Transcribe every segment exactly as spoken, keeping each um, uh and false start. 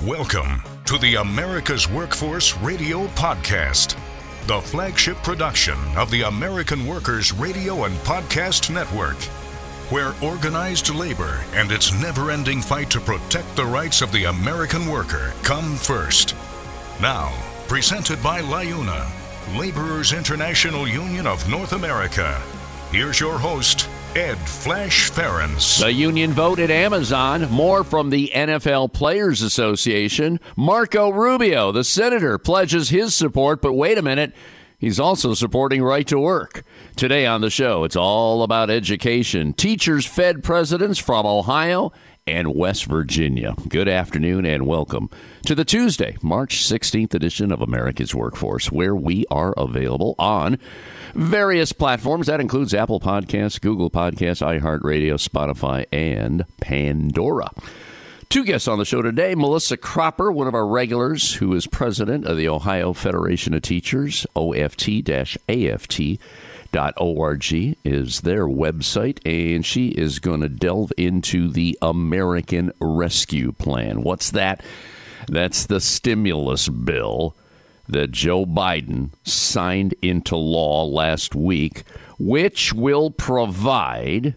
Welcome to the America's Workforce Radio Podcast, the flagship production of the American Workers Radio and Podcast Network, where organized labor and its never-ending fight to protect the rights of the American worker come first. Now, presented by LIUNA, Laborers International Union of North America. Here's your host, Ed Flash Ferens. The union vote at Amazon. More from the N F L Players Association. Marco Rubio, the senator, pledges his support, but wait a minute, he's also supporting right to work. Today on the show, it's all about education. Teachers fed presidents from Ohio and West Virginia. Good afternoon and welcome to the Tuesday, March sixteenth edition of America's Workforce, where we are available on various platforms. That includes Apple Podcasts, Google Podcasts, iHeartRadio, Spotify, and Pandora. Two guests on the show today. Melissa Cropper, one of our regulars, who is president of the Ohio Federation of Teachers. O F T A F T dot org is their website, and she is going to delve into the American Rescue Plan. What's that? That's the stimulus bill that Joe Biden signed into law last week, which will provide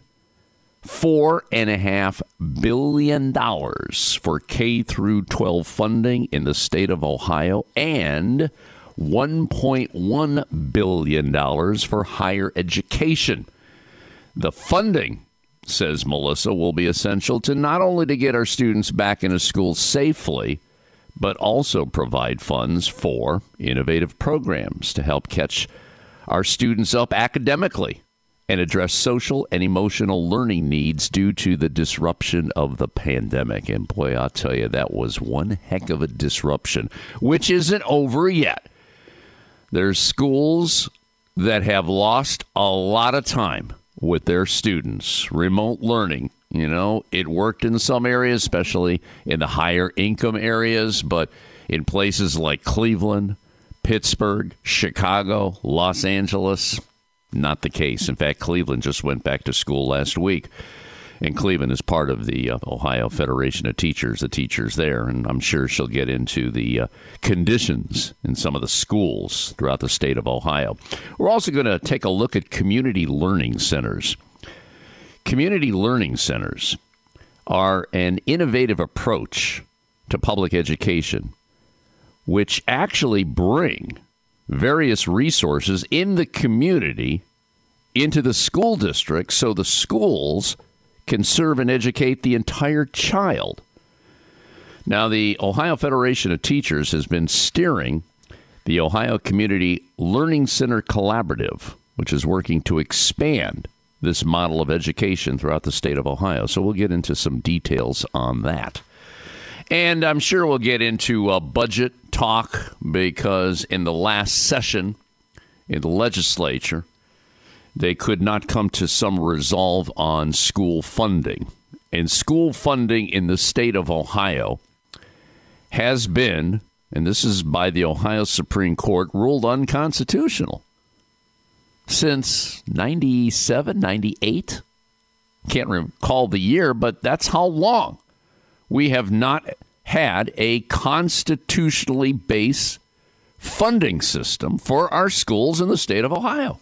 four and a half billion dollars for K through twelve funding in the state of Ohio and one point one billion dollars for higher education. The funding, says Melissa, will be essential to not only to get our students back into school safely, but also provide funds for innovative programs to help catch our students up academically and address social and emotional learning needs due to the disruption of the pandemic. And boy, I'll tell you, that was one heck of a disruption, which isn't over yet. There's schools that have lost a lot of time with their students. Remote learning, you know, it worked in some areas, especially in the higher income areas, but in places like Cleveland, Pittsburgh, Chicago, Los Angeles, not the case. In fact, Cleveland just went back to school last week. And Cleveland is part of the uh, Ohio Federation of Teachers, the teachers there. And I'm sure she'll get into the uh, conditions in some of the schools throughout the state of Ohio. We're also going to take a look at community learning centers. Community learning centers are an innovative approach to public education, which actually bring various resources in the community into the school district so the schools can serve and educate the entire child. Now, the Ohio Federation of Teachers has been steering the Ohio Community Learning Center Collaborative, which is working to expand this model of education throughout the state of Ohio. So we'll get into some details on that. And I'm sure we'll get into a budget talk because in the last session in the legislature, they could not come to some resolve on school funding. And school funding in the state of Ohio has been, and this is by the Ohio Supreme Court, ruled unconstitutional since ninety-seven, ninety-eight. Can't recall the year, but that's how long we have not had a constitutionally based funding system for our schools in the state of Ohio.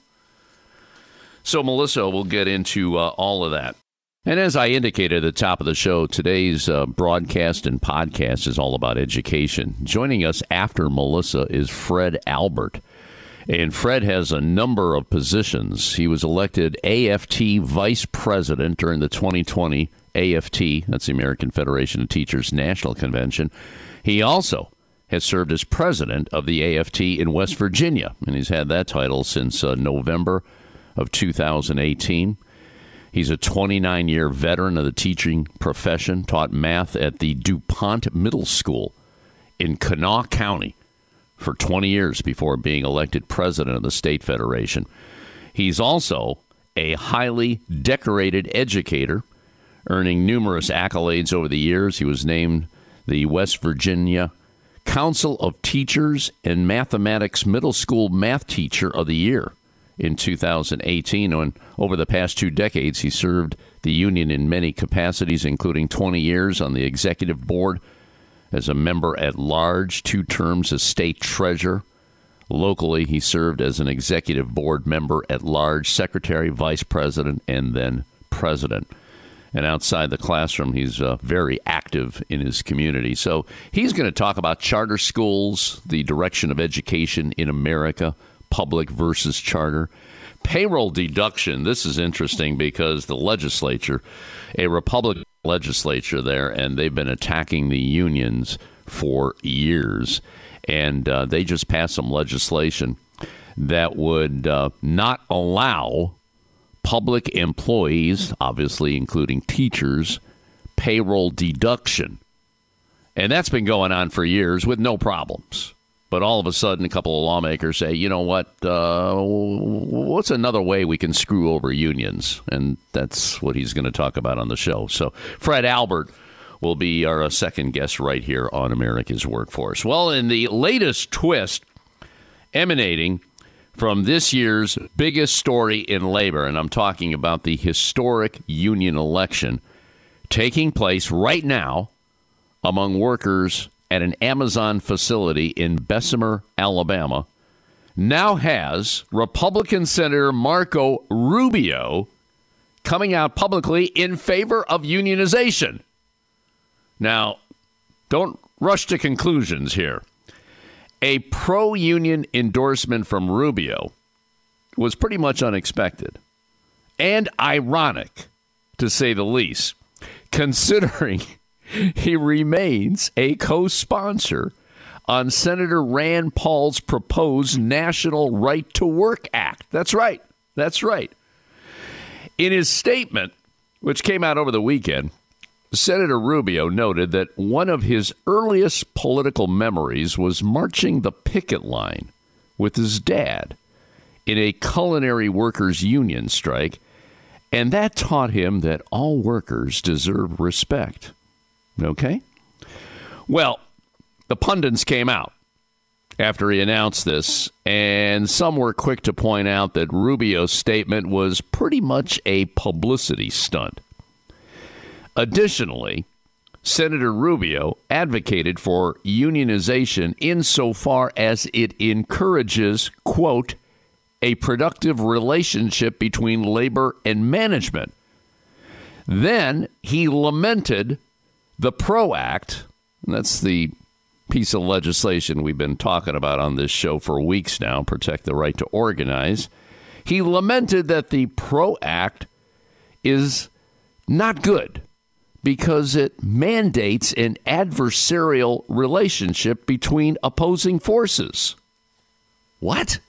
So Melissa will get into uh, all of that. And as I indicated at the top of the show, today's uh, broadcast and podcast is all about education. Joining us after Melissa is Fred Albert. And Fred has a number of positions. He was elected A F T Vice President during the twenty twenty A F T, that's the American Federation of Teachers National Convention. He also has served as president of the A F T in West Virginia, and he's had that title since uh, November of two thousand eighteen. He's a twenty-nine-year veteran of the teaching profession, taught math at the DuPont Middle School in Kanawha County for twenty years before being elected president of the state federation. He's also a highly decorated educator, earning numerous accolades over the years. He was named the West Virginia Council of Teachers and Mathematics Middle School Math Teacher of the Year in two thousand eighteen. And over the past two decades, he served the union in many capacities, including twenty years on the executive board as a member at large, two terms as state treasurer. Locally, he served as an executive board member at large, secretary, vice president, and then president. And outside the classroom, he's uh, very active in his community. So he's going to talk about charter schools, the direction of education in America, public versus charter. Payroll deduction. This is interesting because the legislature, a Republican legislature there, and they've been attacking the unions for years. And uh, they just passed some legislation that would uh, not allow public employees, obviously including teachers, payroll deduction. And that's been going on for years with no problems. But all of a sudden, a couple of lawmakers say, you know what, uh, what's another way we can screw over unions? And that's what he's going to talk about on the show. So Fred Albert will be our second guest right here on America's Workforce. Well, in the latest twist emanating from this year's biggest story in labor, and I'm talking about the historic union election taking place right now among workers at an Amazon facility in Bessemer, Alabama, now has Republican Senator Marco Rubio coming out publicly in favor of unionization. Now, don't rush to conclusions here. A pro-union endorsement from Rubio was pretty much unexpected and ironic, to say the least, considering he remains a co-sponsor on Senator Rand Paul's proposed National Right to Work Act. That's right. That's right. In his statement, which came out over the weekend, Senator Rubio noted that one of his earliest political memories was marching the picket line with his dad in a culinary workers' union strike, and that taught him that all workers deserve respect. Okay? Well, the pundits came out after he announced this, and some were quick to point out that Rubio's statement was pretty much a publicity stunt. Additionally, Senator Rubio advocated for unionization insofar as it encourages, quote, a productive relationship between labor and management. Then he lamented the PRO Act, and that's the piece of legislation we've been talking about on this show for weeks now, protect the right to organize. He lamented that the PRO Act is not good because it mandates an adversarial relationship between opposing forces. What?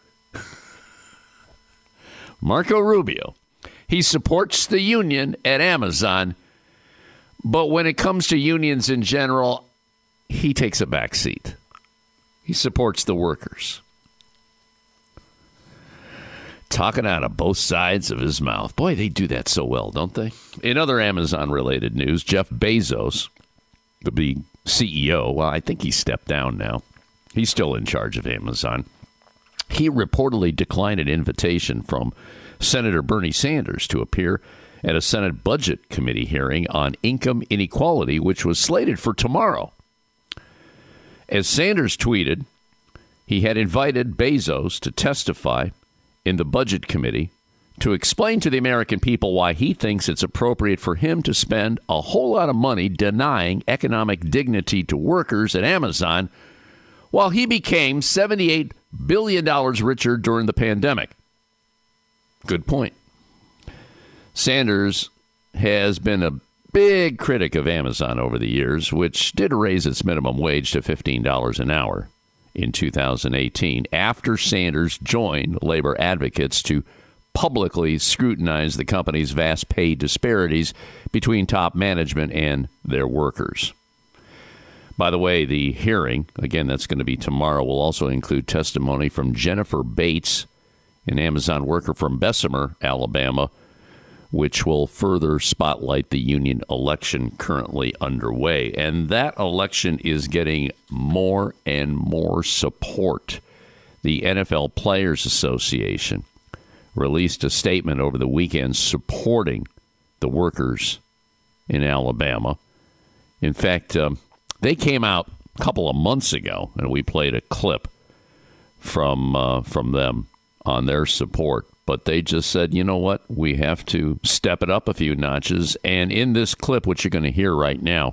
Marco Rubio, he supports the union at Amazon, but when it comes to unions in general, he takes a back seat. He supports the workers. Talking out of both sides of his mouth. Boy, they do that so well, don't they? In other Amazon-related news, Jeff Bezos, the C E O, well, I think he stepped down now. He's still in charge of Amazon. He reportedly declined an invitation from Senator Bernie Sanders to appear at a Senate Budget Committee hearing on income inequality, which was slated for tomorrow. As Sanders tweeted, he had invited Bezos to testify in the Budget Committee to explain to the American people why he thinks it's appropriate for him to spend a whole lot of money denying economic dignity to workers at Amazon while he became seventy-eight billion dollars richer during the pandemic. Good point. Sanders has been a big critic of Amazon over the years, which did raise its minimum wage to fifteen dollars an hour in two thousand eighteen, after Sanders joined labor advocates to publicly scrutinize the company's vast pay disparities between top management and their workers. By the way, the hearing, again, that's going to be tomorrow, will also include testimony from Jennifer Bates, an Amazon worker from Bessemer, Alabama, which will further spotlight the union election currently underway. And that election is getting more and more support. The N F L Players Association released a statement over the weekend supporting the workers in Alabama. In fact, um, They came out a couple of months ago, and we played a clip from uh, from them on their support. But they just said, you know what, we have to step it up a few notches. And in this clip, which you're going to hear right now,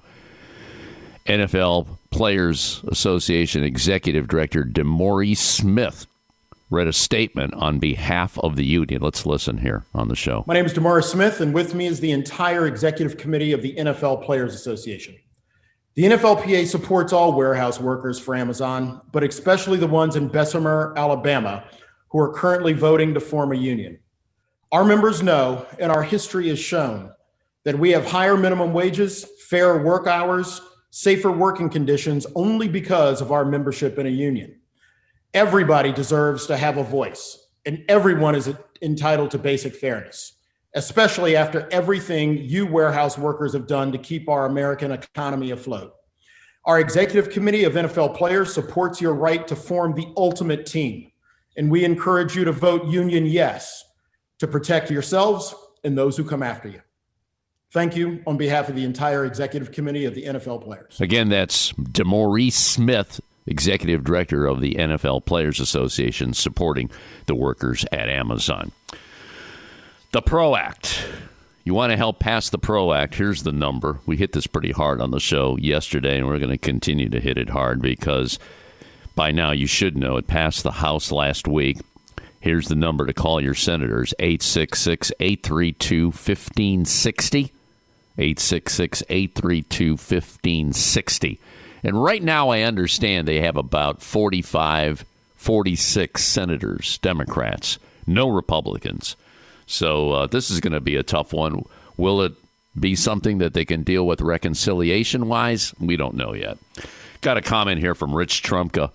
N F L Players Association Executive Director DeMaurice Smith read a statement on behalf of the union. Let's listen here on the show. My name is DeMaurice Smith, and with me is the entire executive committee of the N F L Players Association. The N F L P A supports all warehouse workers for Amazon, but especially the ones in Bessemer, Alabama, who are currently voting to form a union. Our members know, and our history has shown, that we have higher minimum wages, fairer work hours, safer working conditions only because of our membership in a union. Everybody deserves to have a voice, and everyone is entitled to basic fairness, especially after everything you warehouse workers have done to keep our American economy afloat. Our executive committee of N F L players supports your right to form the ultimate team, and we encourage you to vote union yes to protect yourselves and those who come after you. Thank you on behalf of the entire executive committee of the N F L players. Again, that's DeMaurice Smith, Executive Director of the N F L Players Association, supporting the workers at Amazon. The PRO Act. You want to help pass the PRO Act, here's the number. We hit this pretty hard on the show yesterday, and we're going to continue to hit it hard because by now you should know it passed the House last week. Here's the number to call your senators, eight six six, eight three two, one five six zero, eight six six, eight three two, one five six zero. And right now I understand they have about forty-five, forty-six senators, Democrats, no Republicans. So uh, this is going to be a tough one. Will it be something that they can deal with reconciliation-wise? We don't know yet. Got a comment here from Rich Trumka.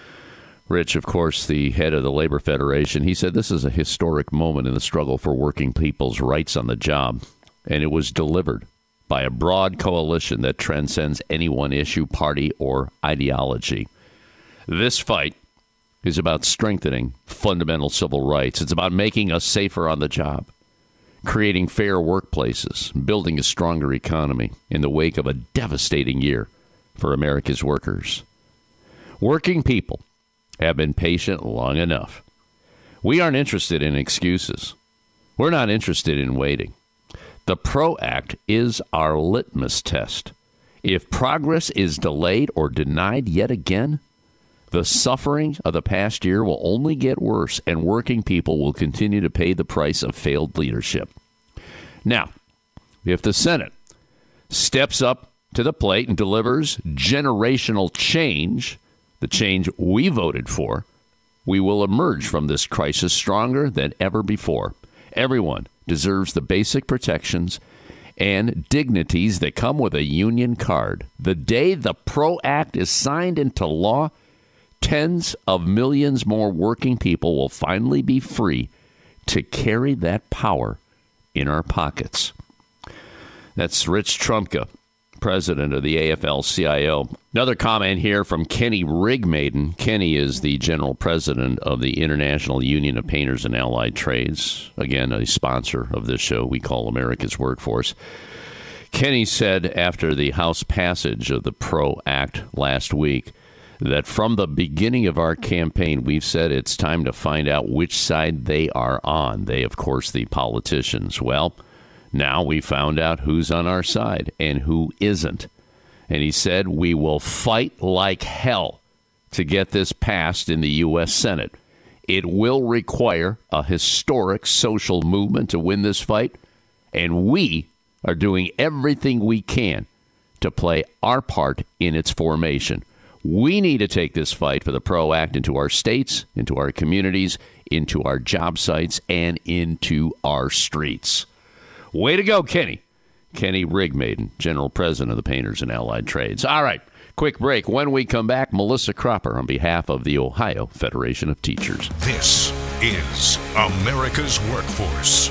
Rich, of course, the head of the Labor Federation, he said this is a historic moment in the struggle for working people's rights on the job, and it was delivered by a broad coalition that transcends any one issue, party, or ideology. This fight is about strengthening fundamental civil rights. It's about making us safer on the job, creating fair workplaces, building a stronger economy in the wake of a devastating year for America's workers. Working people have been patient long enough. We aren't interested in excuses. We're not interested in waiting. The PRO Act is our litmus test. If progress is delayed or denied yet again, the suffering of the past year will only get worse, and working people will continue to pay the price of failed leadership. Now, if the Senate steps up to the plate and delivers generational change, the change we voted for, we will emerge from this crisis stronger than ever before. Everyone deserves the basic protections and dignities that come with a union card. The day the PRO Act is signed into law, tens of millions more working people will finally be free to carry that power in our pockets. That's Rich Trumka, president of the A F L C I O. Another comment here from Kenny Rigmaiden. Kenny is the general president of the International Union of Painters and Allied Trades. Again, a sponsor of this show we call America's Workforce. Kenny said after the House passage of the PRO Act last week that from the beginning of our campaign, we've said it's time to find out which side they are on. They, of course, the politicians. Well, now we found out who's on our side and who isn't. And he said, we will fight like hell to get this passed in the U S Senate. It will require a historic social movement to win this fight, and we are doing everything we can to play our part in its formation. We need to take this fight for the PRO Act into our states, into our communities, into our job sites, and into our streets. Way to go, Kenny. Kenny Rigmaiden, General President of the Painters and Allied Trades. All right, quick break. When we come back, Melissa Cropper on behalf of the Ohio Federation of Teachers. This is America's Workforce.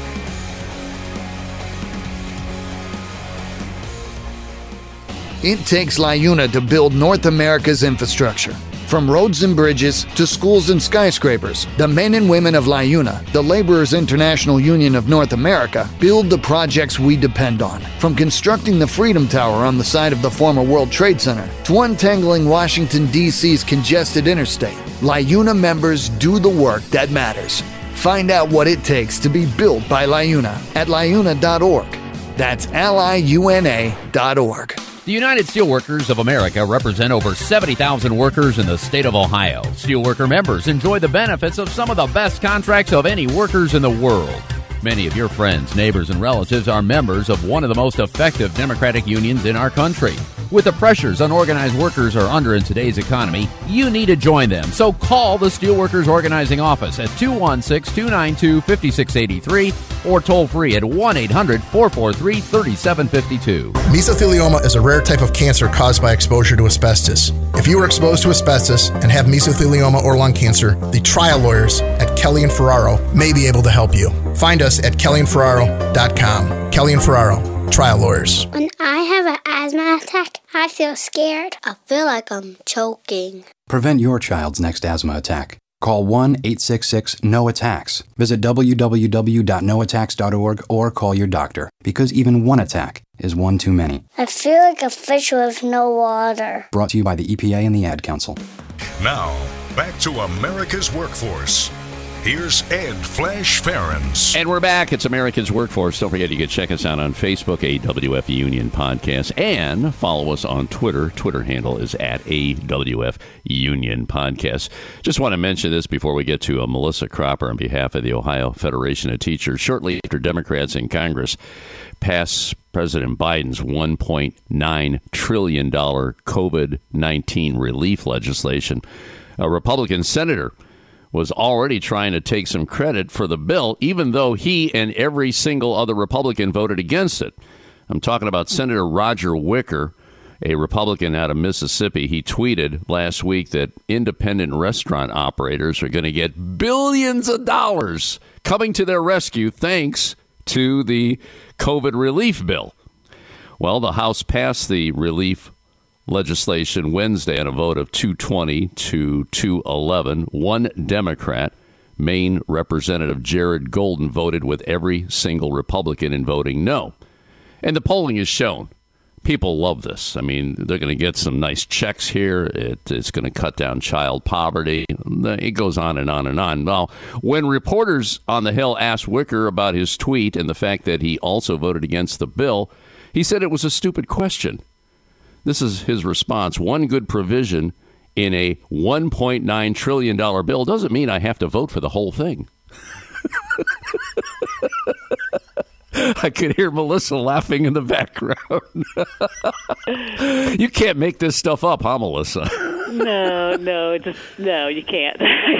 It takes LiUNA to build North America's infrastructure. From roads and bridges to schools and skyscrapers, the men and women of LIUNA, the Laborers International Union of North America, build the projects we depend on. From constructing the Freedom Tower on the site of the former World Trade Center to untangling Washington, D C's congested interstate, LIUNA members do the work that matters. Find out what it takes to be built by LIUNA at liuna dot org. That's L I U N A dot org. The United Steelworkers of America represent over seventy thousand workers in the state of Ohio. Steelworker members enjoy the benefits of some of the best contracts of any workers in the world. Many of your friends, neighbors, and relatives are members of one of the most effective Democratic unions in our country. With the pressures unorganized workers are under in today's economy, you need to join them. So call the Steelworkers Organizing Office at two one six, two nine two, five six eight three or toll free at one eight hundred, four four three, three seven five two. Mesothelioma is a rare type of cancer caused by exposure to asbestos. If you were exposed to asbestos and have mesothelioma or lung cancer, the trial lawyers at Kelly and Ferraro may be able to help you. Find us at kelly and ferraro dot com. Kelly and Ferraro, trial lawyers. When I have an asthma attack, I feel scared. I feel like I'm choking. Prevent your child's next asthma attack. Call one eight six six, N O attacks. Visit w w w dot no attacks dot org or call your doctor, because even one attack is one too many. I feel like a fish with no water. Brought to you by the E P A and the Ad Council. Now, back to America's Workforce. Here's Ed Flash Ferens. And we're back. It's America's Workforce. Don't forget you can check us out on Facebook, A W F Union Podcast, and follow us on Twitter. Twitter handle is at A W F Union Podcast. Just want to mention this before we get to uh, Melissa Cropper on behalf of the Ohio Federation of Teachers. Shortly after Democrats in Congress pass President Biden's one point nine trillion dollars COVID nineteen relief legislation, a Republican senator was already trying to take some credit for the bill, even though he and every single other Republican voted against it. I'm talking about Senator Roger Wicker, a Republican out of Mississippi. He tweeted last week that independent restaurant operators are going to get billions of dollars coming to their rescue thanks to the COVID relief bill. Well, the House passed the relief legislation Wednesday on a vote of two twenty to two eleven. One Democrat, Maine Representative Jared Golden, voted with every single Republican in voting no. And the polling has shown people love this. I mean, they're going to get some nice checks here. It, it's going to cut down child poverty. It goes on and on and on. Now, when reporters on the Hill asked Wicker about his tweet and the fact that he also voted against the bill, he said it was a stupid question. This is his response. One good provision in a one point nine trillion dollars bill doesn't mean I have to vote for the whole thing. I could hear Melissa laughing in the background. You can't make this stuff up, huh, Melissa? No, no, just no, you can't.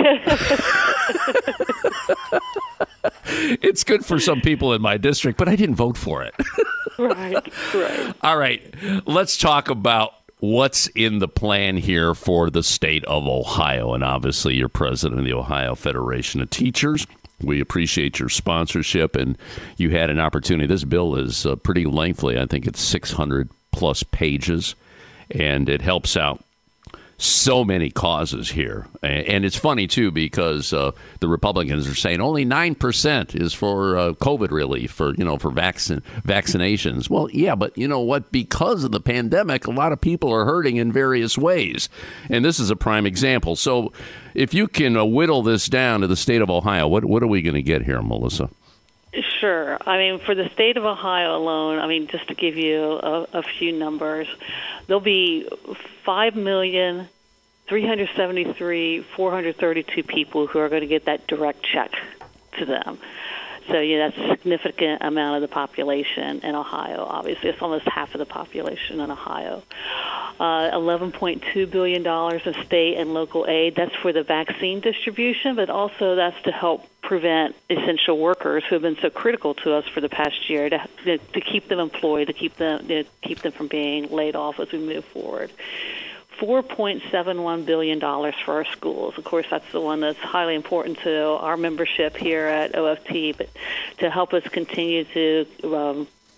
It's good for some people in my district, but I didn't vote for it. Right, right. All right, let's talk about what's in the plan here for the state of Ohio. And obviously, you're president of the Ohio Federation of Teachers. We appreciate your sponsorship, and you had an opportunity. This bill is uh, pretty lengthy. I think it's six hundred plus pages, and it helps out so many causes here. And it's funny, too, because uh, the Republicans are saying only nine percent is for uh, COVID relief, for, you know, for vaccine vaccinations. Well, yeah, but you know what? Because of the pandemic, a lot of people are hurting in various ways. And this is a prime example. So if you can uh, whittle this down to the state of Ohio, what, what are we going to get here, Melissa? Sure. I mean, for the state of Ohio alone, I mean, just to give you a, a few numbers, there'll be five million, three hundred seventy-three thousand, four hundred thirty-two people who are going to get that direct check to them. So, yeah, that's a significant amount of the population in Ohio. Obviously, it's almost half of the population in Ohio. Uh, eleven point two billion dollars in state and local aid. That's for the vaccine distribution, but also that's to help prevent essential workers who have been so critical to us for the past year, to, to keep them employed, to keep them, to keep them from being laid off as we move forward. four point seven one billion dollars for our schools. Of course, that's the one that's highly important to our membership here at O F T, but to help us continue to um,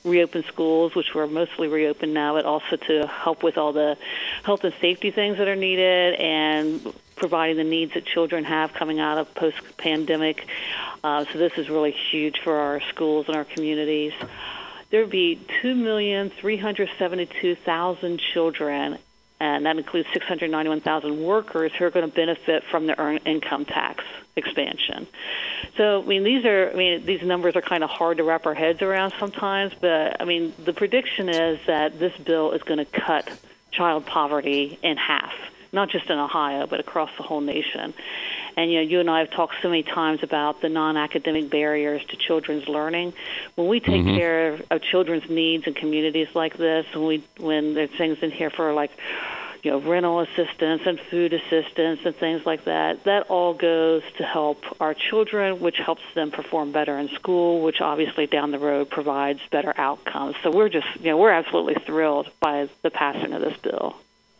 reopen schools, which were mostly reopened now, but also to help with all the health and safety things that are needed and providing the needs that children have coming out of post-pandemic. Uh, so this is really huge for our schools and our communities. There would be two million three hundred seventy-two thousand children, and that includes six hundred ninety-one thousand workers who are going to benefit from the earned income tax expansion. So, I mean, these are, I mean, these numbers are kind of hard to wrap our heads around sometimes, but, I mean, the prediction is that this bill is going to cut child poverty in half, not just in Ohio, but across the whole nation. And, you know, you and I have talked so many times about the non-academic barriers to children's learning. When we take mm-hmm. care of, of children's needs in communities like this, when, we, when there's things in here for, like, you know, rental assistance and food assistance and things like that, that all goes to help our children, which helps them perform better in school, which obviously down the road provides better outcomes. So we're just, you know, we're absolutely thrilled by the passing of this bill.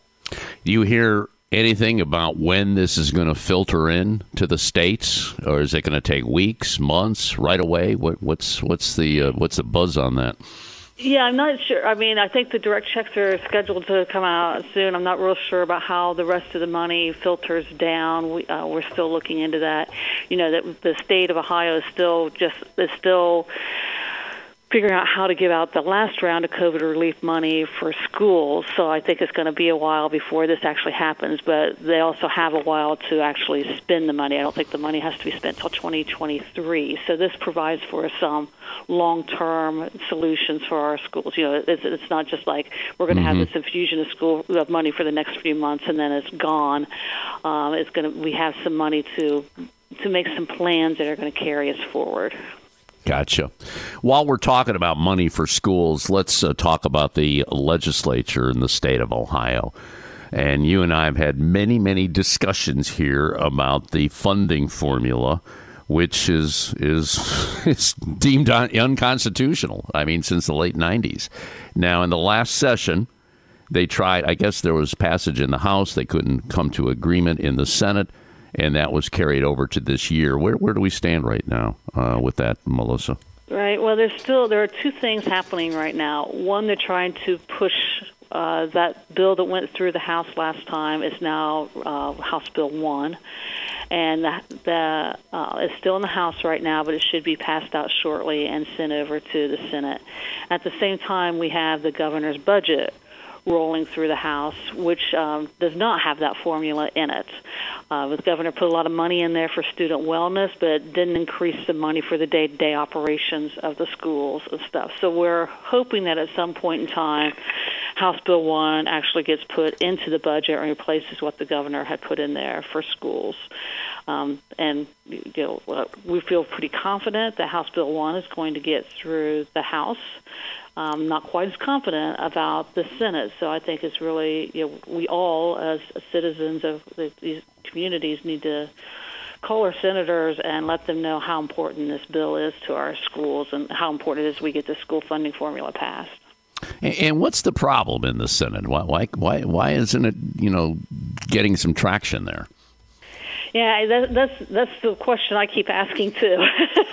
Do you hear anything about when this is going to filter in to the states, or is it going to take weeks, months, right away? What, what's what's the uh, what's the buzz on that? Yeah, I'm not sure. I mean, I think the direct checks are scheduled to come out soon. I'm not real sure about how the rest of the money filters down. We, uh, we're still looking into that. You know, that the state of Ohio is still just is still figuring out how to give out the last round of COVID relief money for schools. So I think it's going to be a while before this actually happens, but they also have a while to actually spend the money. I don't think the money has to be spent until twenty twenty-three. So this provides for some long-term solutions for our schools. You know, it's, it's not just like we're going to mm-hmm. have this infusion of school of money for the next few months and then it's gone. Um, it's going to, we have some money to to make some plans that are going to carry us forward. Gotcha. While we're talking about money for schools, let's uh, talk about the legislature in the state of Ohio. And you and I have had many, many discussions here about the funding formula, which is is is deemed un- unconstitutional. I mean, since the late nineties. Now, in the last session, they tried, I guess there was passage in the House. They couldn't come to agreement in the Senate. And that was carried over to this year. Where where do we stand right now uh, with that, Melissa? Right. Well, there's still there are two things happening right now. One, they're trying to push uh, that bill that went through the House last time is now uh, House Bill one, and the, the uh, it's still in the House right now, but it should be passed out shortly and sent over to the Senate. At the same time, we have the governor's budget rolling through the House, which um, does not have that formula in it. Uh, the governor put a lot of money in there for student wellness, but didn't increase the money for the day-to-day operations of the schools and stuff. So we're hoping that at some point in time, House Bill one actually gets put into the budget and replaces what the governor had put in there for schools. Um, and you know, we feel pretty confident that House Bill one is going to get through the House. Um, not quite as confident about the Senate. So I think it's really, you know, we all as citizens of the, these communities need to call our senators and let them know how important this bill is to our schools and how important it is we get the school funding formula passed. And what's the problem in the Senate? Why, why, why, why isn't it, you know, getting some traction there? Yeah, that, that's that's the question I keep asking too.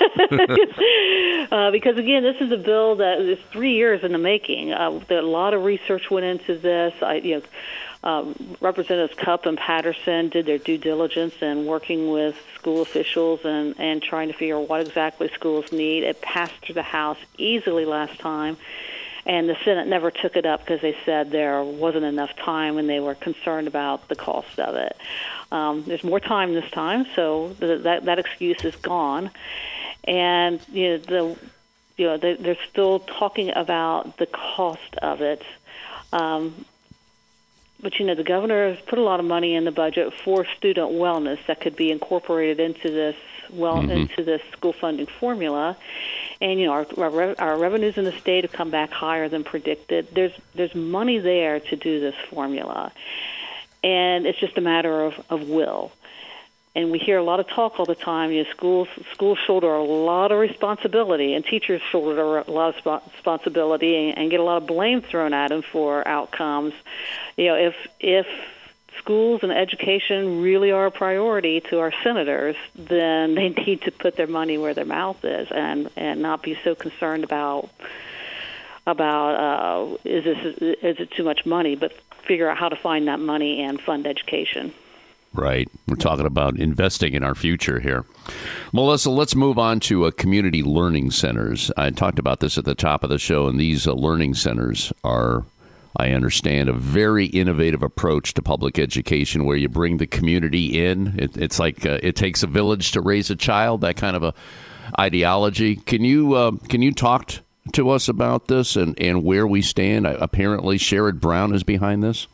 uh, because again, this is a bill that is three years in the making. Uh, a lot of research went into this. I, you know, um, Representatives Cupp and Patterson did their due diligence in working with school officials and, and trying to figure out what exactly schools need. It passed through the House easily last time. And the Senate never took it up because they said there wasn't enough time and they were concerned about the cost of it. Um, there's more time this time, so the, that that excuse is gone. And you know, the you know they, they're still talking about the cost of it. Um, but you know, the governor has put a lot of money in the budget for student wellness that could be incorporated into this well mm-hmm. into this school funding formula. And you know, our, our our revenues in the state have come back higher than predicted. There's there's money there to do this formula, and it's just a matter of, of will. And we hear a lot of talk all the time. You know, schools schools shoulder a lot of responsibility, and teachers shoulder a lot of responsibility, and, and get a lot of blame thrown at them for outcomes. You know, if if schools and education really are a priority to our senators, then they need to put their money where their mouth is and, and not be so concerned about about uh, is this is it too much money, but figure out how to find that money and fund education. Right. We're talking about investing in our future here. Melissa, let's move on to uh, community learning centers. I talked about this at the top of the show, and these uh, learning centers are, I understand, a very innovative approach to public education where you bring the community in. It, it's like uh, it takes a village to raise a child, that kind of a ideology. Can you uh, can you talk t- to us about this and, and where we stand? Uh, apparently, Sherrod Brown is behind this.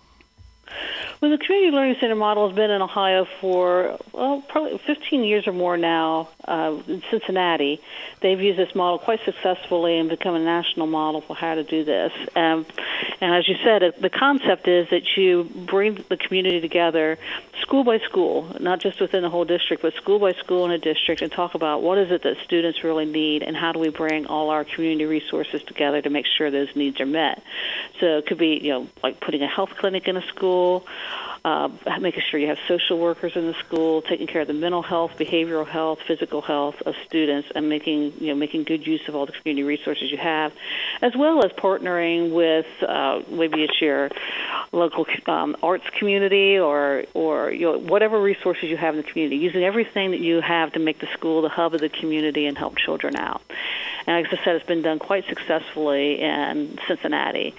Well, the Community Learning Center model has been in Ohio for, well, probably fifteen years or more now. Uh, in Cincinnati, they've used this model quite successfully and become a national model for how to do this. Um, and as you said, it, the concept is that you bring the community together school by school, not just within the whole district, but school by school in a district, and talk about what is it that students really need and how do we bring all our community resources together to make sure those needs are met. So it could be, you know, like putting a health clinic in a school, Uh, making sure you have social workers in the school, taking care of the mental health, behavioral health, physical health of students, and making you know making good use of all the community resources you have, as well as partnering with uh, maybe it's your local um, arts community or or you know, whatever resources you have in the community, using everything that you have to make the school the hub of the community and help children out. And as I said, it's been done quite successfully in Cincinnati.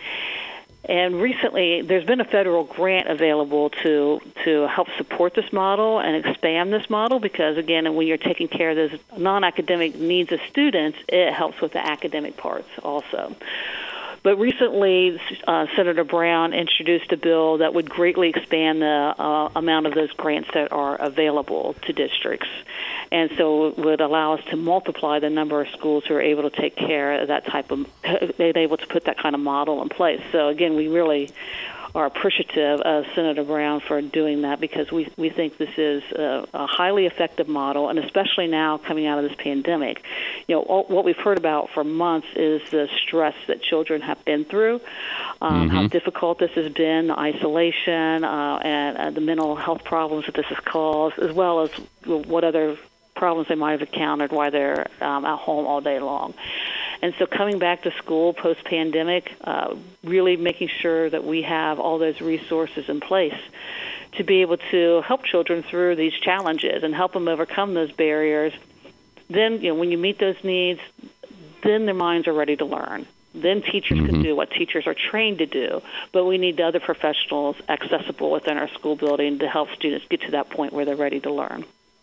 And recently, there's been a federal grant available to to help support this model and expand this model because, again, when you're taking care of those non-academic needs of students, it helps with the academic parts also. But recently, uh, Senator Brown introduced a bill that would greatly expand the uh, amount of those grants that are available to districts. And so it would allow us to multiply the number of schools who are able to take care of that type of, they're able to put that kind of model in place. So, again, we really are appreciative of Senator Brown for doing that because we we think this is a, a highly effective model, and especially now coming out of this pandemic. You know, all, what we've heard about for months is the stress that children have been through, um, mm-hmm. how difficult this has been, the isolation, uh, and uh, the mental health problems that this has caused, as well as what other problems they might have encountered while they're um, at home all day long. And so coming back to school post-pandemic, uh, really making sure that we have all those resources in place to be able to help children through these challenges and help them overcome those barriers. Then, you know, when you meet those needs, then their minds are ready to learn. Then teachers mm-hmm. can do what teachers are trained to do, but we need other professionals accessible within our school building to help students get to that point where they're ready to learn.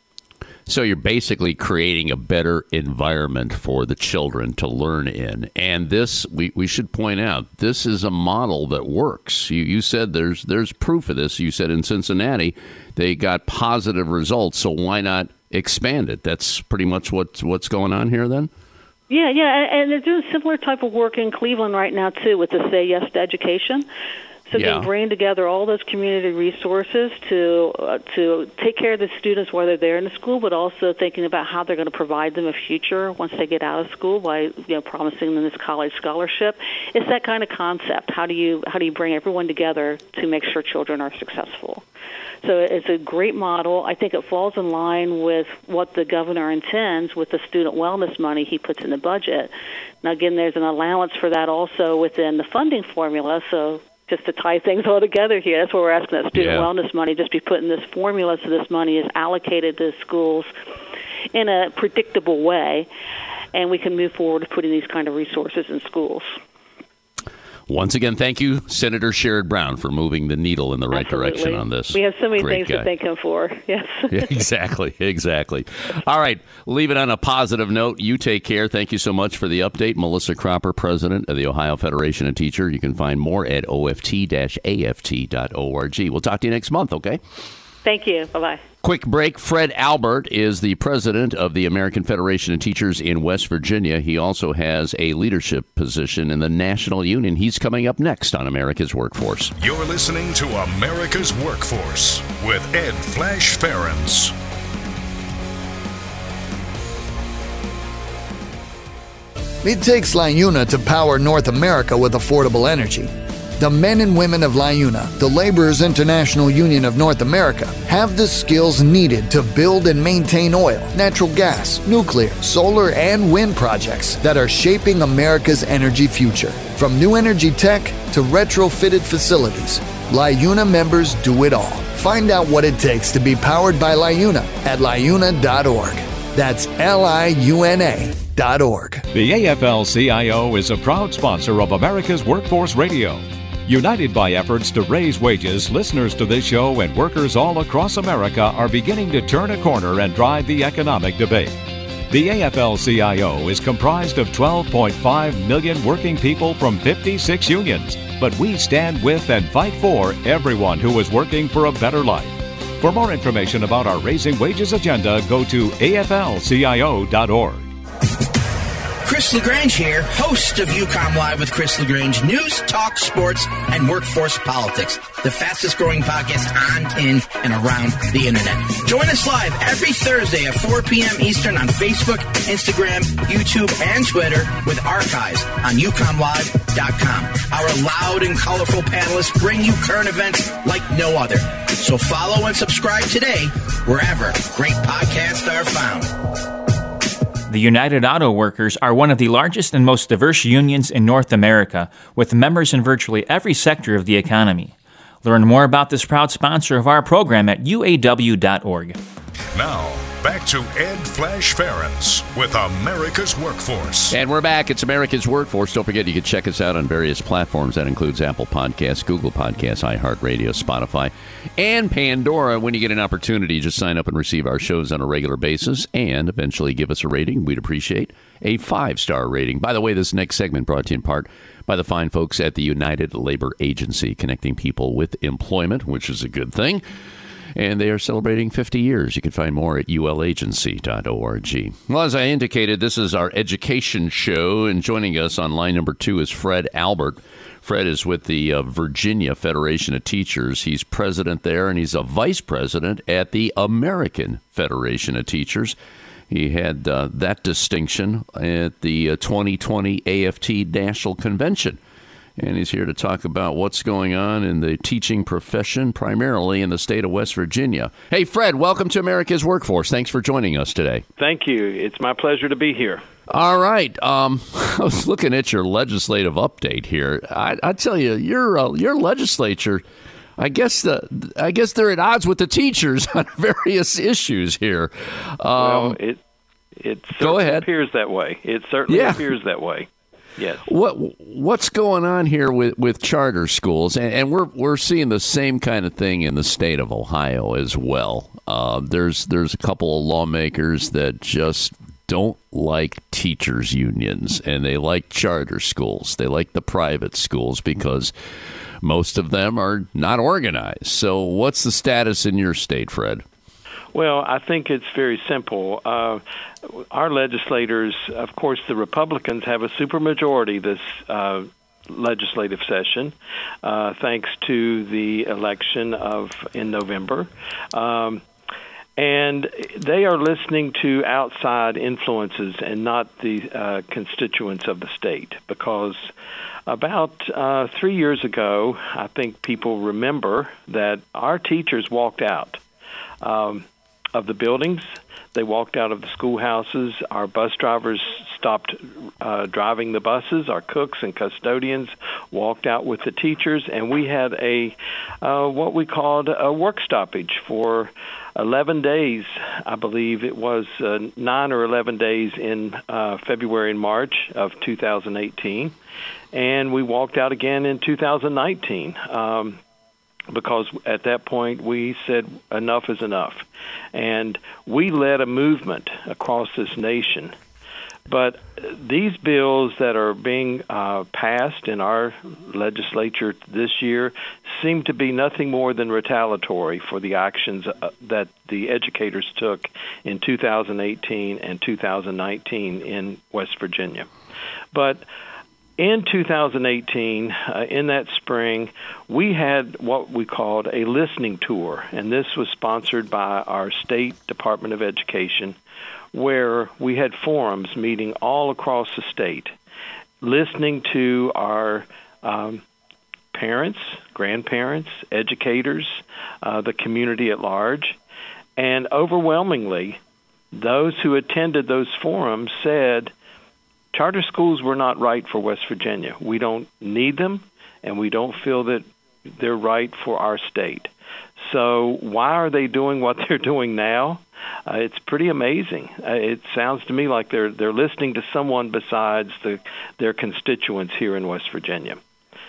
So you're basically creating a better environment for the children to learn in. And this, we, we should point out, this is a model that works. You, you said there's there's proof of this. You said in Cincinnati they got positive results. So why not expand it? That's pretty much what, what's going on here then? Yeah, yeah. And they're doing similar type of work in Cleveland right now, too, with the Say Yes to Education. So yeah. They bring together all those community resources to uh, to take care of the students while they're there in the school, but also thinking about how they're going to provide them a future once they get out of school by you know promising them this college scholarship. It's that kind of concept. How do you how do you bring everyone together to make sure children are successful? So it's a great model. I think it falls in line with what the governor intends with the student wellness money he puts in the budget. Now, again, there's an allowance for that also within the funding formula. So just to tie things all together here, that's what we're asking that student yeah. wellness money just be put in this formula so this money is allocated to schools in a predictable way, and we can move forward to putting these kind of resources in schools. Once again, thank you, Senator Sherrod Brown, for moving the needle in the right Absolutely. direction on this. We have so many Great things guy. to thank him for. Yes. Yeah, exactly, exactly. All right, leave it on a positive note. You take care. Thank you so much for the update. Melissa Cropper, president of the Ohio Federation of Teachers. You can find more at O F T A F T dot org. We'll talk to you next month, okay? Thank you. Bye-bye. Quick break. Fred Albert is the president of the American Federation of Teachers in West Virginia. He also has a leadership position in the National Union. He's coming up next on America's Workforce. You're listening to America's Workforce with Ed Flash Ferens. It takes LiUNA to power North America with affordable energy. The men and women of LIUNA, the Laborers International Union of North America, have the skills needed to build and maintain oil, natural gas, nuclear, solar, and wind projects that are shaping America's energy future. From new energy tech to retrofitted facilities, LIUNA members do it all. Find out what it takes to be powered by LIUNA at liuna dot org. That's L I U N A dot org. The A F L C I O is a proud sponsor of America's Workforce Radio. United by efforts to raise wages, listeners to this show and workers all across America are beginning to turn a corner and drive the economic debate. The A F L C I O is comprised of twelve point five million working people from fifty-six unions, but we stand with and fight for everyone who is working for a better life. For more information about our Raising Wages agenda, go to A F L C I O dot org. Chris LaGrange here, host of UCOM Live with Chris LaGrange, news, talk, sports, and workforce politics, the fastest growing podcast on, in, and around the internet. Join us live every Thursday at four p.m. Eastern on Facebook, Instagram, YouTube, and Twitter with archives on U Com Live dot com. Our loud and colorful panelists bring you current events like no other. So follow and subscribe today wherever great podcasts are found. The United Auto Workers are one of the largest and most diverse unions in North America, with members in virtually every sector of the economy. Learn more about this proud sponsor of our program at U A W dot org. Now, back to Ed Flash Ferens with America's Workforce. And we're back. It's America's Workforce. Don't forget, you can check us out on various platforms. That includes Apple Podcasts, Google Podcasts, iHeartRadio, Spotify, and Pandora. When you get an opportunity, just sign up and receive our shows on a regular basis and eventually give us a rating. We'd appreciate a five-star rating. By the way, this next segment brought to you in part by the fine folks at the United Labor Agency, connecting people with employment, which is a good thing. And they are celebrating fifty years. You can find more at U L agency dot org. Well, as I indicated, this is our education show, and joining us on line number two is Fred Albert. Fred is with the uh, Virginia Federation of Teachers. He's president there, and he's a vice president at the American Federation of Teachers. He had uh, that distinction at the uh, twenty twenty A F T National Convention. And he's here to talk about what's going on in the teaching profession, primarily in the state of West Virginia. Hey, Fred, welcome to America's Workforce. Thanks for joining us today. Thank you. It's my pleasure to be here. All right. Um, I was looking at your legislative update here. I, I tell you, your uh, your legislature, I guess the I guess they're at odds with the teachers on various issues here. Um, well, it it go ahead. appears that way. It certainly yeah. appears that way. Yes. What what's going on here with, with charter schools, and, and we're we're seeing the same kind of thing in the state of Ohio as well. Uh, there's there's a couple of lawmakers that just don't like teachers unions, and they like charter schools. They like the private schools because most of them are not organized. So, what's the status in your state, Fred? Well, I think it's very simple. Uh, our legislators, of course, the Republicans have a supermajority this uh, legislative session, uh, thanks to the election of in November. Um, and they are listening to outside influences and not the uh, constituents of the state, because about uh, three years ago, I think people remember that our teachers walked out Um, of the buildings. They walked out of the schoolhouses. Our bus drivers stopped uh, driving the buses. Our cooks and custodians walked out with the teachers, and we had a uh, what we called a work stoppage for eleven days. I believe it was uh, nine or eleven days in uh, February and March of two thousand eighteen, and we walked out again in two thousand nineteen. Um, because at that point we said enough is enough. And we led a movement across this nation. But these bills that are being uh, passed in our legislature this year seem to be nothing more than retaliatory for the actions uh, that the educators took in two thousand eighteen and two thousand nineteen in West Virginia. But in two thousand eighteen, uh, in that spring, we had what we called a listening tour, and this was sponsored by our State Department of Education, where we had forums meeting all across the state, listening to our um, parents, grandparents, educators, uh, the community at large. And overwhelmingly, those who attended those forums said charter schools were not right for West Virginia. We don't need them, and we don't feel that they're right for our state. So why are they doing what they're doing now? Uh, it's pretty amazing. Uh, it sounds to me like they're they're listening to someone besides the, their constituents here in West Virginia.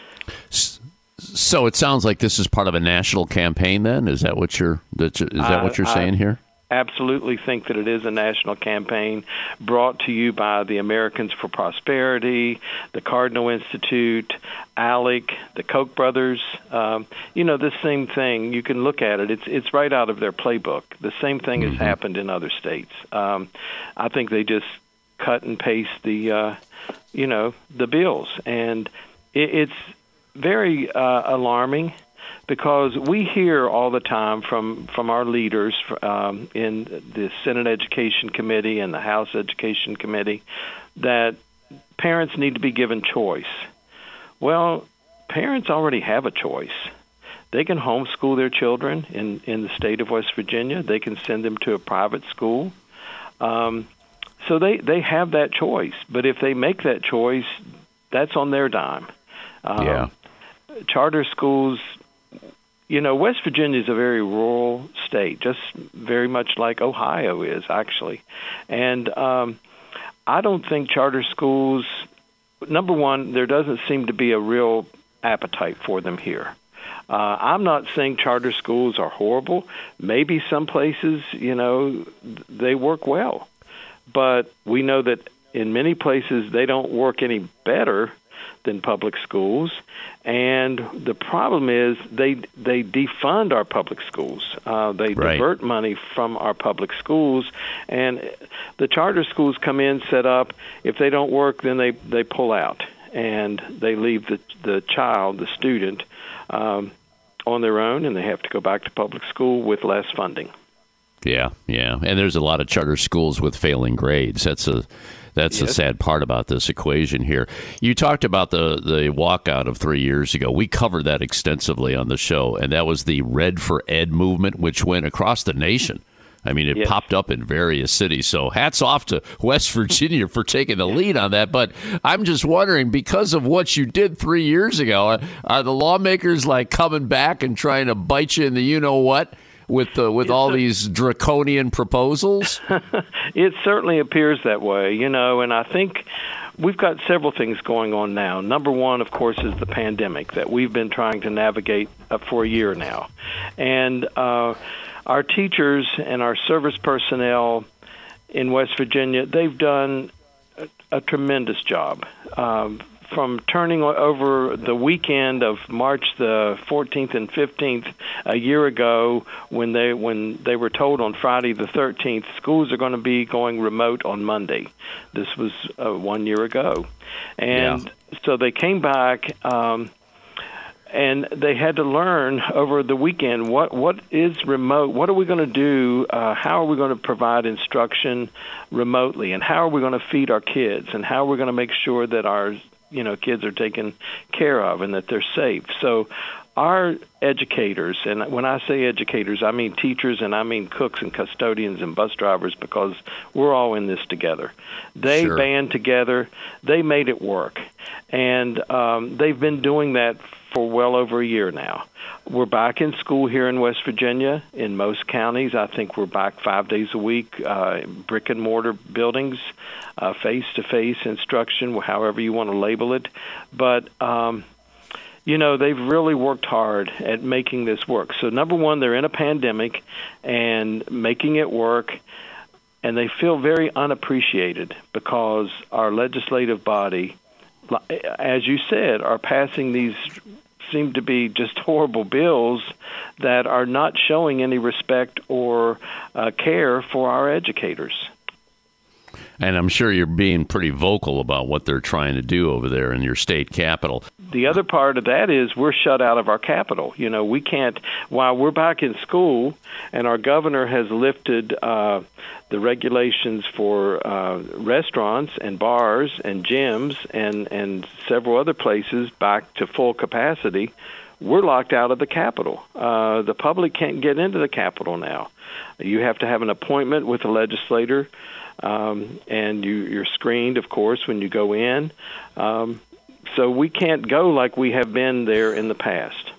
So it sounds like this is part of a national campaign. Then is that what you're is that what you're saying here? Absolutely think that it is a national campaign brought to you by the Americans for Prosperity, the Cardinal Institute, ALEC, the Koch brothers. Um, you know, the same thing. You can look at it. It's it's right out of their playbook. The same thing mm-hmm. has happened in other states. Um, I think they just cut and paste the, uh, you know, the bills. And it, it's very uh, alarming, because we hear all the time from, from our leaders um, in the Senate Education Committee and the House Education Committee that parents need to be given choice. Well, parents already have a choice. They can homeschool their children in, in the state of West Virginia. They can send them to a private school. Um, so they, they have that choice. But if they make that choice, that's on their dime. Um, yeah. Charter schools... You know, West Virginia is a very rural state, just very much like Ohio is, actually. And um, I don't think charter schools, number one, there doesn't seem to be a real appetite for them here. Uh, I'm not saying charter schools are horrible. Maybe some places, you know, they work well. But we know that in many places they don't work any better than public schools. And the problem is they they defund our public schools. Uh, they right. divert money from our public schools, and the charter schools come in, set up. If they don't work, then they, they pull out, and they leave the the child, the student, um, on their own, and they have to go back to public school with less funding. Yeah, yeah, and there's a lot of charter schools with failing grades. That's a That's yes. the sad part about this equation here. You talked about the, the walkout of three years ago. We covered that extensively on the show, and that was the Red for Ed movement, which went across the nation. I mean, it yes. popped up in various cities. So hats off to West Virginia for taking the lead on that. But I'm just wondering, because of what you did three years ago, are the lawmakers like coming back and trying to bite you in the you-know-what? With uh, with all these draconian proposals? It certainly appears that way, you know, and I think we've got several things going on now. Number one, of course, is the pandemic that we've been trying to navigate uh, for a year now. And uh, our teachers and our service personnel in West Virginia, they've done a, a tremendous job. Um, from turning over the weekend of March the fourteenth and fifteenth a year ago, when they when they were told on Friday the thirteenth schools are going to be going remote on Monday. This was uh, one year ago, and yeah. so they came back. Um, And they had to learn over the weekend what, what is remote, what are we going to do, uh, how are we going to provide instruction remotely, and how are we going to feed our kids, and how are we going to make sure that our you know kids are taken care of and that they're safe. So our educators, and when I say educators, I mean teachers and I mean cooks and custodians and bus drivers, because we're all in this together. They sure. band together. They made it work. And um, they've been doing that for well over a year now. We're back in school here in West Virginia. In most counties, I think we're back five days a week, uh, brick and mortar buildings, uh, face-to-face instruction, however you want to label it. But, um, you know, they've really worked hard at making this work. So, number one, they're in a pandemic and making it work. And they feel very unappreciated because our legislative body, as you said, are passing these seem to be just horrible bills that are not showing any respect or uh, care for our educators. And I'm sure you're being pretty vocal about what they're trying to do over there in your state capital. The other part of that is we're shut out of our capital. You know, we can't, while we're back in school and our governor has lifted uh, the regulations for uh, restaurants and bars and gyms and, and several other places back to full capacity, we're locked out of the Capitol. Uh, the public can't get into the Capitol now. You have to have an appointment with a legislator, um, and you, you're screened, of course, when you go in. Um, so we can't go like we have been there in the past.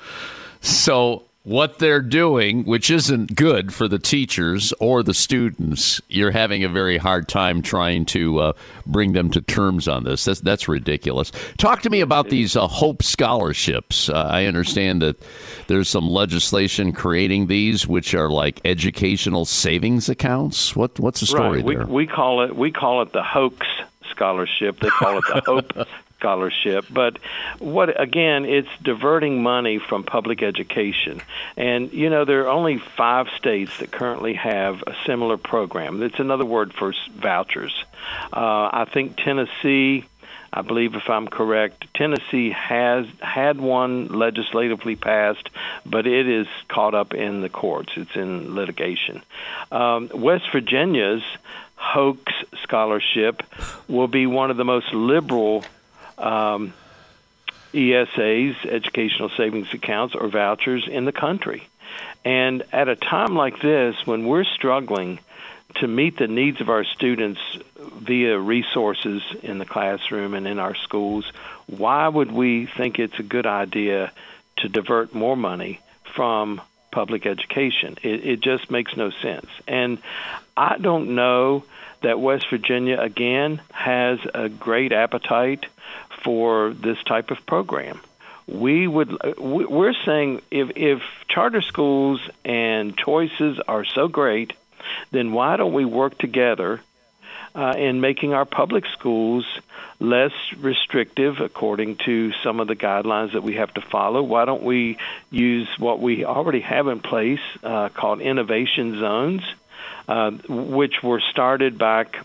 So what they're doing, which isn't good for the teachers or the students, you're having a very hard time trying to uh, bring them to terms on this. That's, that's ridiculous. Talk to me about these uh, Hope Scholarships. Uh, I understand that there's some legislation creating these, which are like educational savings accounts. What What's the story right. we, there? We call it we call it the Hoax Scholarship. They call it the Hope Scholarship. But what again, it's diverting money from public education. And, you know, there are only five states that currently have a similar program. It's another word for vouchers. Uh, I think Tennessee, I believe if I'm correct, Tennessee has had one legislatively passed, but it is caught up in the courts. It's in litigation. Um, West Virginia's Hoax Scholarship will be one of the most liberal Um, E S As, educational savings accounts, or vouchers in the country. And at a time like this, when we're struggling to meet the needs of our students via resources in the classroom and in our schools, why would we think it's a good idea to divert more money from public education? It, it just makes no sense. And I don't know that West Virginia, again, has a great appetite for this type of program. We would, we're saying if, if charter schools and choices are so great, then why don't we work together uh, in making our public schools less restrictive according to some of the guidelines that we have to follow? Why don't we use what we already have in place uh, called innovation zones, uh, which were started back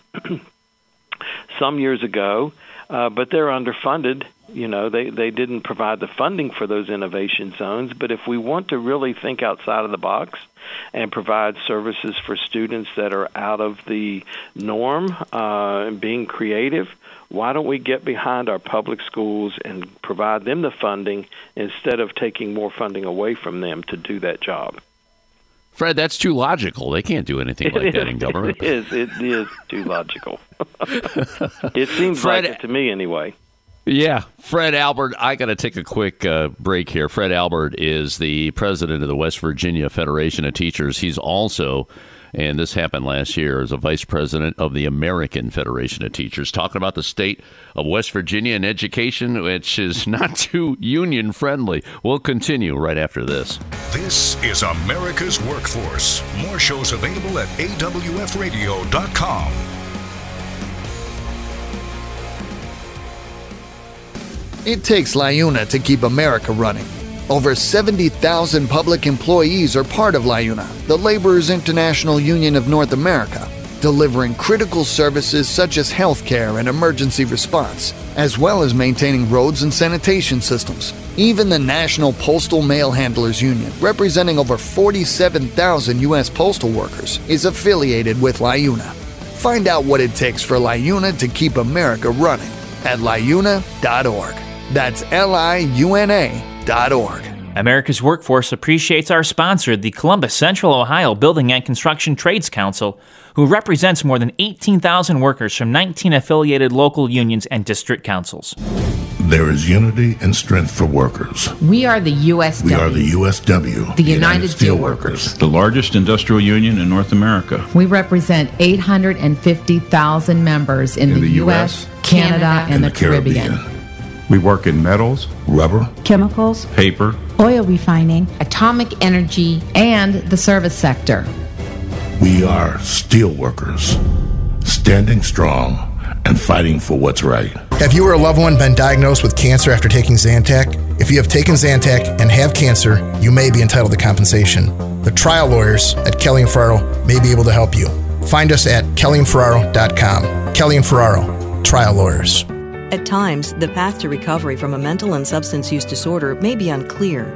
some years ago, Uh, but they're underfunded. You know, they, they didn't provide the funding for those innovation zones. But if we want to really think outside of the box and provide services for students that are out of the norm uh, and being creative, why don't we get behind our public schools and provide them the funding instead of taking more funding away from them to do that job? Fred, that's too logical. They can't do anything like that in government. It is. It is too logical. It seems Fred, like it to me anyway. Yeah. Fred Albert, I got to take a quick uh, break here. Fred Albert is the president of the West Virginia Federation of Teachers. He's also, and this happened last year, as a vice president of the American Federation of Teachers, talking about the state of West Virginia and education, which is not too union friendly. We'll continue right after this. This is America's Workforce. More shows available at A W F radio dot com. It takes LIUNA to keep America running. Over seventy thousand public employees are part of LIUNA, the Laborers International Union of North America, delivering critical services such as healthcare and emergency response, as well as maintaining roads and sanitation systems. Even the National Postal Mail Handlers Union, representing over forty-seven thousand U S postal workers, is affiliated with LIUNA. Find out what it takes for LIUNA to keep America running at liuna dot org. That's L I U N A dot org. America's Workforce appreciates our sponsor, the Columbus Central Ohio Building and Construction Trades Council, who represents more than eighteen thousand workers from nineteen affiliated local unions and district councils. There is unity and strength for workers. We are the U S W. We are the U S W. The United Steelworkers. The largest industrial union in North America. We represent eight hundred fifty thousand members in, in the, the U S, Canada, Canada and, and the, the Caribbean. Caribbean. We work in metals, rubber, chemicals, paper, oil refining, atomic energy, and the service sector. We are steelworkers, standing strong and fighting for what's right. Have you or a loved one been diagnosed with cancer after taking Zantac? If you have taken Zantac and have cancer, you may be entitled to compensation. The trial lawyers at Kelly and Ferraro may be able to help you. Find us at kelly and ferraro dot com. Kelly and Ferraro, trial lawyers. At times, the path to recovery from a mental and substance use disorder may be unclear.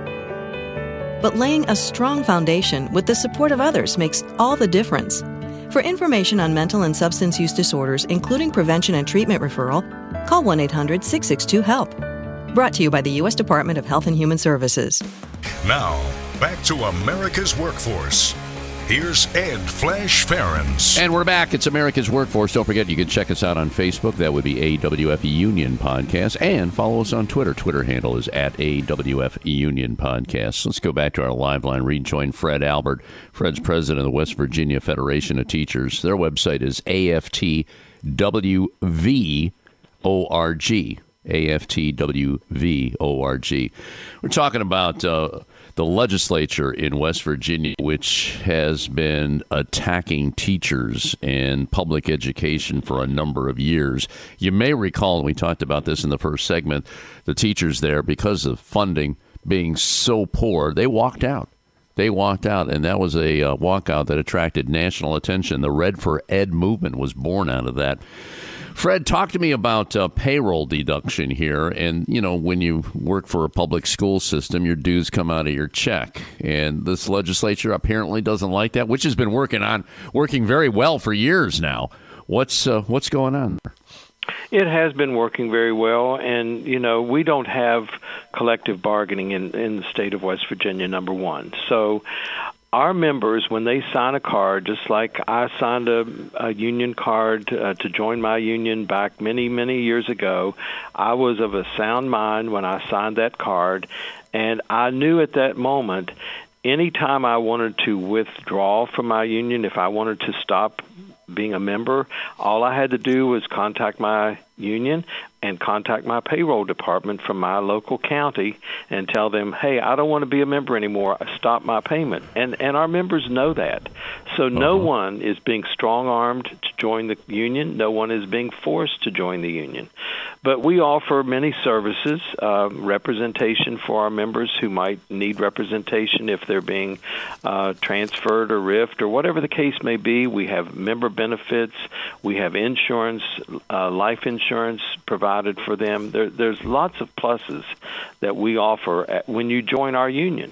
But laying a strong foundation with the support of others makes all the difference. For information on mental and substance use disorders, including prevention and treatment referral, call one eight hundred six six two HELP. Brought to you by the U S Department of Health and Human Services. Now, back to America's Workforce. Here's Ed Flash Ferens. And we're back. It's America's Workforce. Don't forget, you can check us out on Facebook. That would be A W F Union Podcast. And follow us on Twitter. Twitter handle is at A W F Union Podcast. Let's go back to our live line. Rejoin Fred Albert. Fred's president of the West Virginia Federation of Teachers. Their website is A F T W V org. A F T W V org. We're talking about uh, the legislature in West Virginia, which has been attacking teachers and public education for a number of years. You may recall, and we talked about this in the first segment, the teachers there, because of funding being so poor, they walked out. They walked out, and that was a uh, walkout that attracted national attention. The Red for Ed movement was born out of that. Fred, talk to me about uh, payroll deduction here. And, you know, when you work for a public school system, your dues come out of your check. And this legislature apparently doesn't like that, which has been working on working very well for years now. What's uh, what's going on there? It has been working very well, and, you know, we don't have collective bargaining in, in the state of West Virginia, number one. So our members, when they sign a card, just like I signed a, a union card uh, to join my union back many, many years ago, I was of a sound mind when I signed that card, and I knew at that moment, anytime I wanted to withdraw from my union, if I wanted to stop being a member, all I had to do was contact my union and contact my payroll department from my local county and tell them, hey, I don't want to be a member anymore. Stop my payment. And and our members know that. So uh-huh. no one is being strong-armed to join the union. No one is being forced to join the union. But we offer many services, uh, representation for our members who might need representation if they're being uh, transferred or riffed or whatever the case may be. We have member benefits. We have insurance, uh, life insurance provided for them. There, there's lots of pluses that we offer at, when you join our union.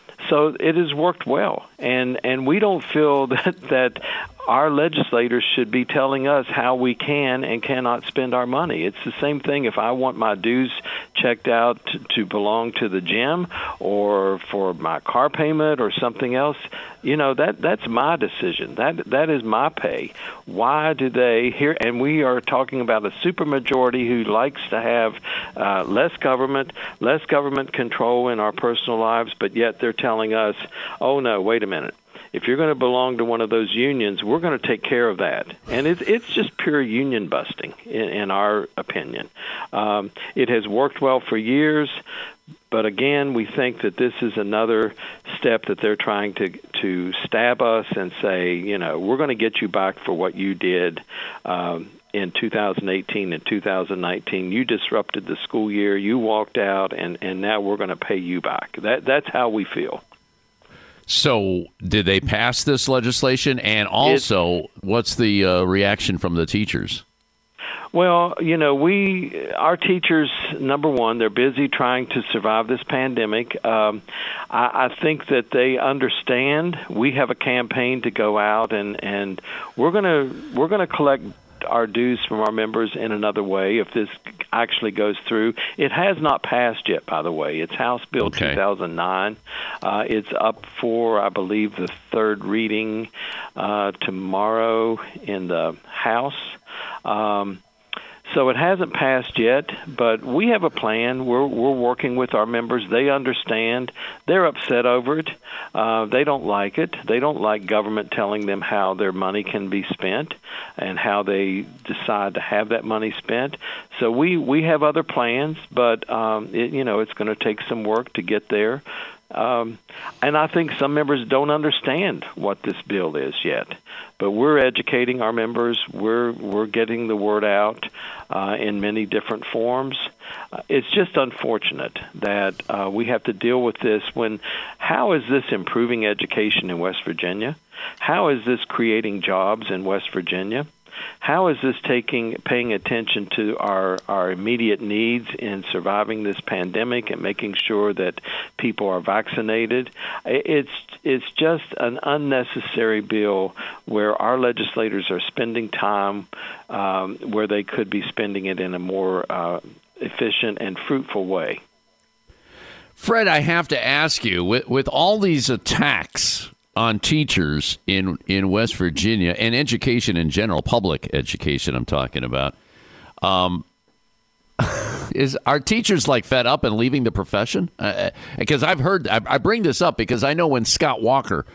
So it has worked well, and, and we don't feel that, that our legislators should be telling us how we can and cannot spend our money. It's the same thing if I want my dues checked out to, to belong to the gym or for my car payment or something else. You know, that that's my decision. That that is my pay. Why do they here? And we are talking about a supermajority who likes to have uh, less government, less government control in our personal lives, but yet they're telling us, oh, no, wait a minute. If you're going to belong to one of those unions, we're going to take care of that. And it's, it's just pure union busting, in, in our opinion. Um, it has worked well for years, but again, we think that this is another step that they're trying to to stab us and say, you know, we're going to get you back for what you did um, in two thousand eighteen and two thousand nineteen. You disrupted the school year, you walked out, and, and now we're going to pay you back. That That's how we feel. So did they pass this legislation? And also, it, what's the uh, reaction from the teachers? Well, you know, we, our teachers, number one, they're busy trying to survive this pandemic. Um, I, I think that they understand. We have a campaign to go out, and, and we're gonna we're gonna collect our dues from our members in another way if this actually goes through. It has not passed yet, by the way. It's House Bill okay. two thousand nine. Uh, it's up for, I believe, the third reading uh, tomorrow in the House. Um, So it hasn't passed yet, but we have a plan. We're we're working with our members. They understand. They're upset over it. Uh, they don't like it. They don't like government telling them how their money can be spent and how they decide to have that money spent. So we, we have other plans, but um, it, you know, it's going to take some work to get there. Um, and I think some members don't understand what this bill is yet. But we're educating our members. We're we're getting the word out uh, in many different forms. Uh, it's just unfortunate that uh, we have to deal with this when, how is this improving education in West Virginia? How is this creating jobs in West Virginia? How is this taking paying attention to our, our immediate needs in surviving this pandemic and making sure that people are vaccinated? It's it's just an unnecessary bill where our legislators are spending time um, where they could be spending it in a more uh, efficient and fruitful way. Fred, I have to ask you, with, with all these attacks on teachers in, in West Virginia and education in general, public education I'm talking about, um, is are teachers like fed up and leaving the profession? Because uh, I've heard, I, I bring this up because I know when Scott Walker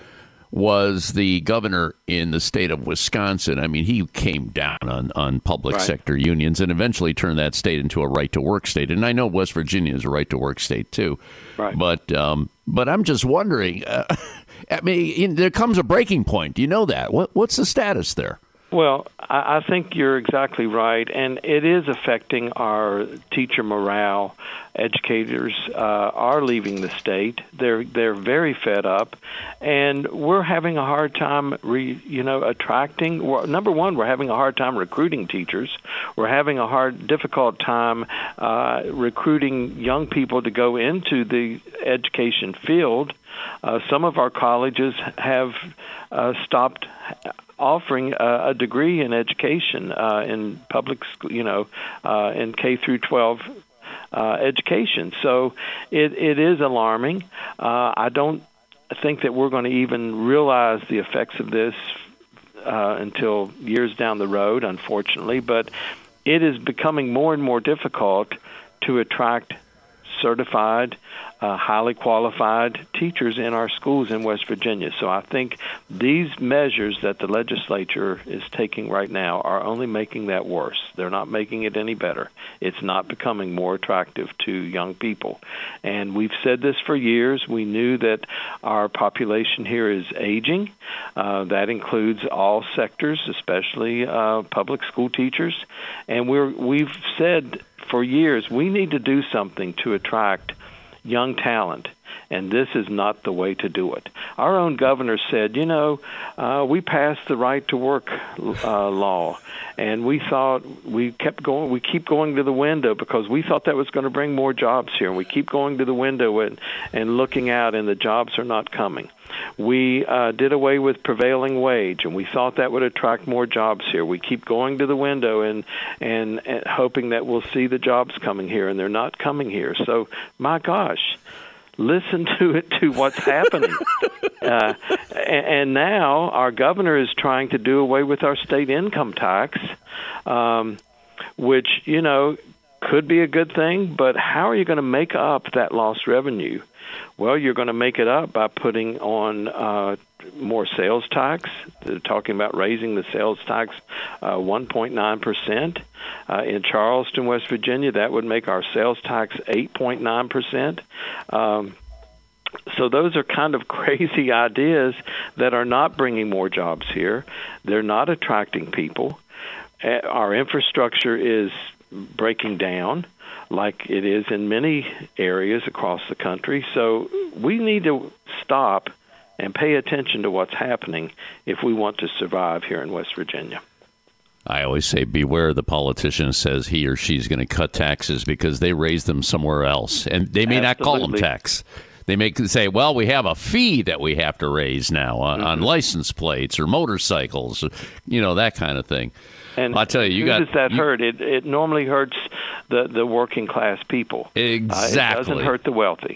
was the governor in the state of Wisconsin, I mean, he came down on, on public right. sector unions and eventually turned that state into a right-to-work state. And I know West Virginia is a right-to-work state, too. Right. But, um, but I'm just wondering, uh, I mean, there comes a breaking point. Do you know that? What, what's the status there? Well, I, I think you're exactly right, and it is affecting our teacher morale. Educators uh, are leaving the state. They're they're very fed up, and we're having a hard time, re, you know, attracting. Well, number one, we're having a hard time recruiting teachers. We're having a hard, difficult time uh, recruiting young people to go into the education field. Uh, some of our colleges have uh, stopped offering a, a degree in education uh, in public, you know, uh, in K through twelve uh, education. So it, it is alarming. Uh, I don't think that we're going to even realize the effects of this uh, until years down the road, unfortunately. But it is becoming more and more difficult to attract certified, uh, highly qualified teachers in our schools in West Virginia. So I think these measures that the legislature is taking right now are only making that worse. They're not making it any better. It's not becoming more attractive to young people. And we've said this for years. We knew that our population here is aging. Uh, that includes all sectors, especially uh, public school teachers. And we're, we've said for years, we need to do something to attract young talent, and this is not the way to do it. Our own governor said, you know, uh, we passed the right to work uh, law, and we thought we kept going, we keep going to the window because we thought that was going to bring more jobs here, and we keep going to the window and, and looking out, and the jobs are not coming. We uh, did away with prevailing wage, and we thought that would attract more jobs here. We keep going to the window and, and, and hoping that we'll see the jobs coming here, and they're not coming here. So, my gosh, listen to it, to what's happening. uh, and, and now our governor is trying to do away with our state income tax, um, which, you know, could be a good thing, but how are you going to make up that lost revenue? Well, you're going to make it up by putting on uh, more sales tax. They're talking about raising the sales tax uh, one point nine percent. Uh, in Charleston, West Virginia, that would make our sales tax eight point nine percent. Um, so those are kind of crazy ideas that are not bringing more jobs here. They're not attracting people. Uh, our infrastructure is breaking down, like it is in many areas across the country. So we need to stop and pay attention to what's happening if we want to survive here in West Virginia. I always say beware the politician says he or she's going to cut taxes because they raise them somewhere else. And they may Absolutely. not call them tax. They may say, well, we have a fee that we have to raise now on, mm-hmm. on license plates or motorcycles, you know, that kind of thing. And I'll tell you, you who got does that you, hurt? It it normally hurts the, the working class people. Exactly. Uh, it doesn't hurt the wealthy.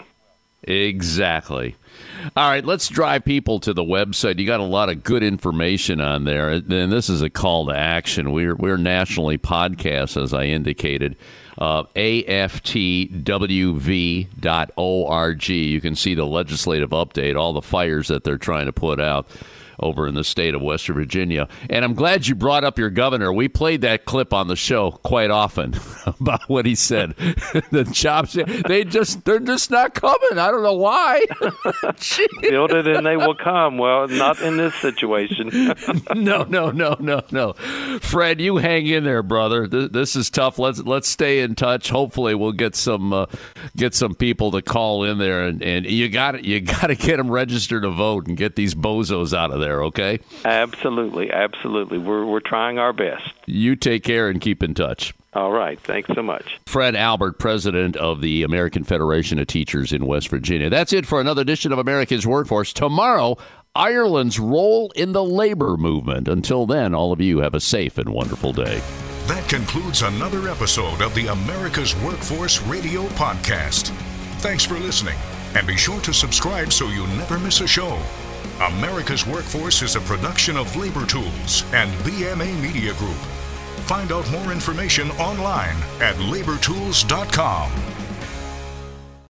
Exactly. All right, let's drive people to the website. You got a lot of good information on there, and this is a call to action. We're we're nationally podcast, as I indicated. uh, A F T W V dot org. You can see the legislative update, all the fires that they're trying to put out over in the state of West Virginia. And I'm glad you brought up your governor. We played that clip on the show quite often about what he said. The jobs, they just, they're just not coming. I don't know why. Build it and they will come. Well, not in this situation. no, no, no, no, no. Fred, you hang in there, brother. This, this is tough. Let's let's stay in touch. Hopefully, we'll get some uh, get some people to call in there, and, and you got you got to get them registered to vote and get these bozos out of there. Okay? Absolutely, absolutely. We're we're trying our best. You take care and keep in touch. All right. Thanks so much. Fred Albert, president of the American Federation of Teachers in West Virginia. That's it for another edition of America's Workforce. Tomorrow, Ireland's role in the labor movement. Until then, all of you have a safe and wonderful day. That concludes another episode of the America's Workforce Radio Podcast. Thanks for listening, and be sure to subscribe so you never miss a show. America's Workforce is a production of Labor Tools and B M A Media Group. Find out more information online at labor tools dot com.